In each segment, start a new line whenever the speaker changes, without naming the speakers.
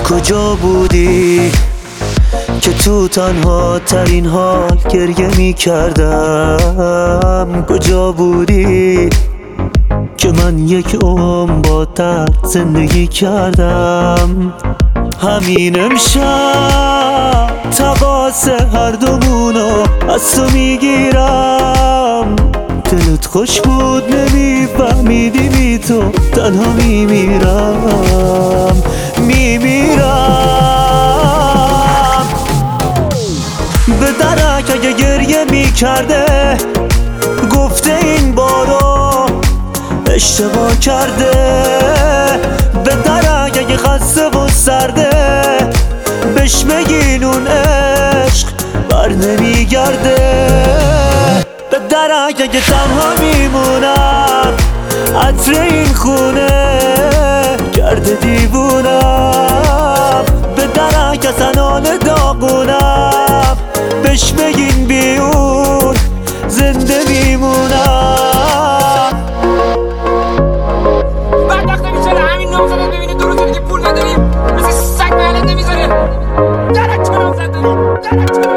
کجا بودی که تو تنها ترین حال گریه می کردم؟ کجا بودی که من یک عمر با درد زندگی کردم؟ همین امشب تقاص هر دومونو از تو میگیرم. دلت خوش بود نمیفهمیدی بی تو تنها میمیرم. به درک اگه گریه میکرده گفته این بارو اشتباه کرده. به درک اگه خسته و سرده بهش بگین اون عشق بر نمیگرده. به درک اگه تنها میمونم عطر این خونه کرده دیوونم. به درک از حنان داغونم بهش بگین بیون زنده میمونم.
بعد وقت میشونه همین نامزدت ببینی دو روزه دیگه پول نداریم مثل سگ محلت نمیذاره. درک چه نامزد داریم درک چه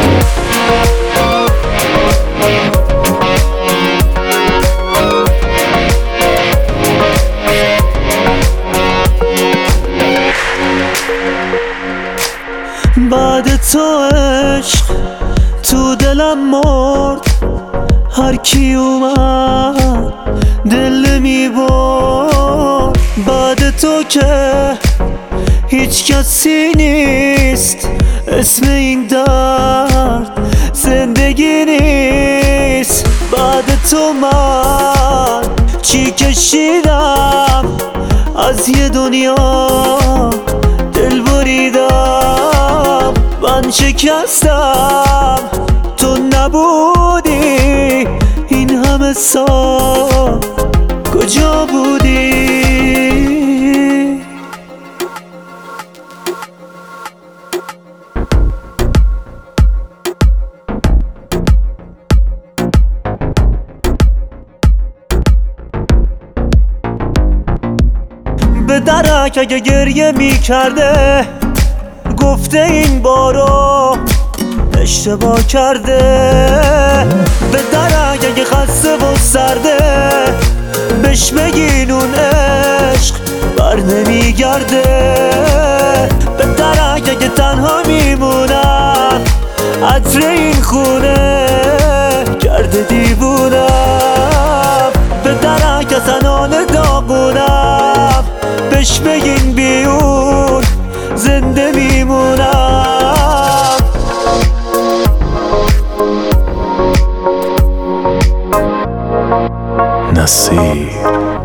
بعد تو عشق تو دلم مرد. هر کی اومد دل میبرد. بعد تو که هیچ کسی نیست اسم این درد زندگی نیست. بعد تو من چی کشیدم از یه دنیا دل بریدم. من شکستم تو نبودی این همه سال کجا بودی؟ به درک اگه گریه میکرده گفته این بارو اشتباه کرده. به درک اگه خسته و سرده بهش بگین اون عشق بر نمیگرده. به درک اگه تنها میمونم عطر این خونه کرده دیوونم. به درک از حنان داغونم بهش بگین بیون زنده میمونم.
نصیر